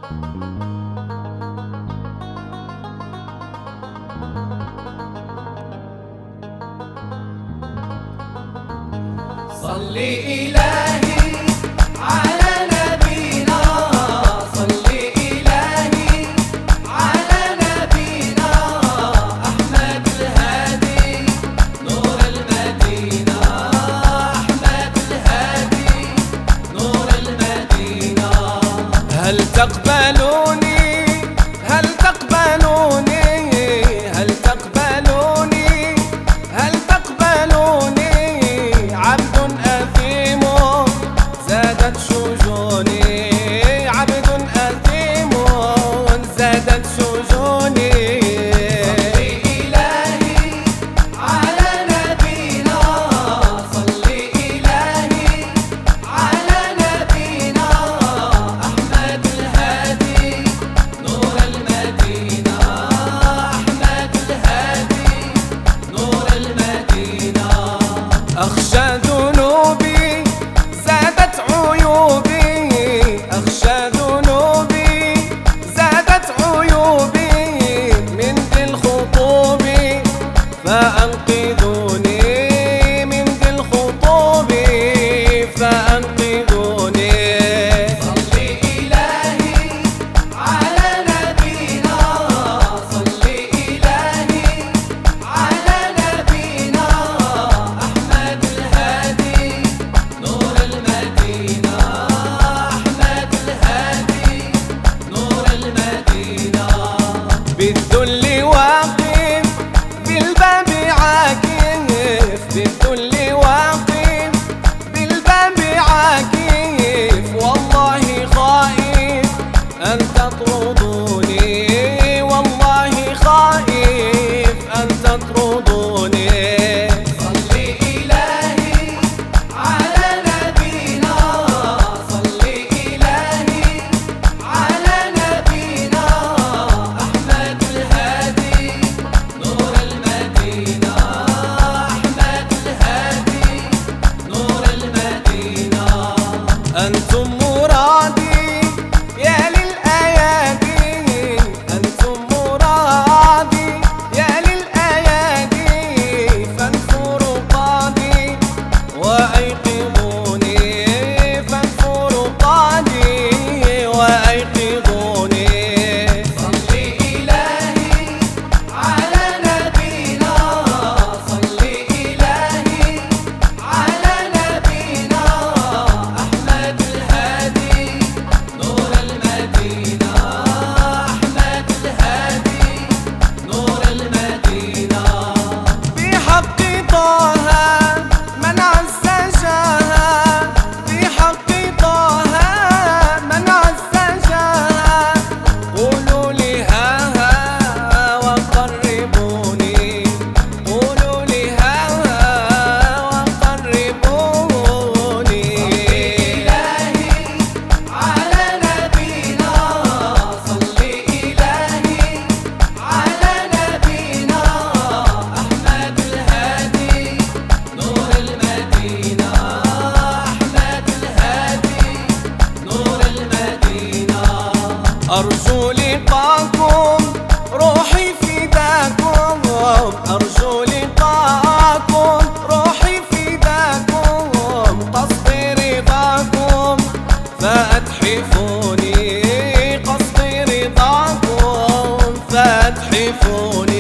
صلي إلهي على نبينا، صلي إلهي على نبينا أحمد الهادي نور المدينة، أحمد الهادي نور المدينة. هل تقبلوني هل تقبلوني هل تقبلوني هل تقبلوني عبد أثيم زادت شجوني، عبد أثيم زادت شجوني. صلي إلهي على نبينا، صلي إلهي على نبينا أحمد الهادي نور المدينة، أحمد الهادي نور المدينة. أخشى ذنوبي زادت عيوبي، أخشى ذنوبي زادت عيوبي من ذي الخطوب فأنقذوني، من ذي الخطوب فأنقذوني. صلي إلهي على نبينا، صلي إلهي على نبينا أحمد الهادي نور المدينة، أحمد الهادي نور المدينة. بالذل واقف بالباب عاكف، بالذل واقف بالباب عاكف، والله خائف أن تطردوني، والله خائف أن تطردوني. صلي إلهي على نبينا، صلي إلهي على نبينا أحمد الهادي نور المدينة، أحمد الهادي نور المدينة. أنتم مرادي يا للأيادي، أنتم مرادي يا للأيادي، فانفروا قادي وأيقظوني، فانفروا قادي وأيقظوني. صلي إلهي على نبينا، صلي إلهي على نبينا أحمد الهادي نور المدينة، أحمد الهادي نور المدينة. بحق طه من عز جاه، بحق طه من عز جاه، قولوا لي ها وقربوني، قولوا لي ها وقربوني. إلهي على نبينا، صلي إلهي على نبينا أحمد الهادي نور المدينة، أحمد الهادي نور المدينة. أرجو لقاكم روحي فداكم، أرجو لقاكم روحي فداكم، قصدي رضاكم فأتحفوني، قصدي رضاكم فأتحفوني.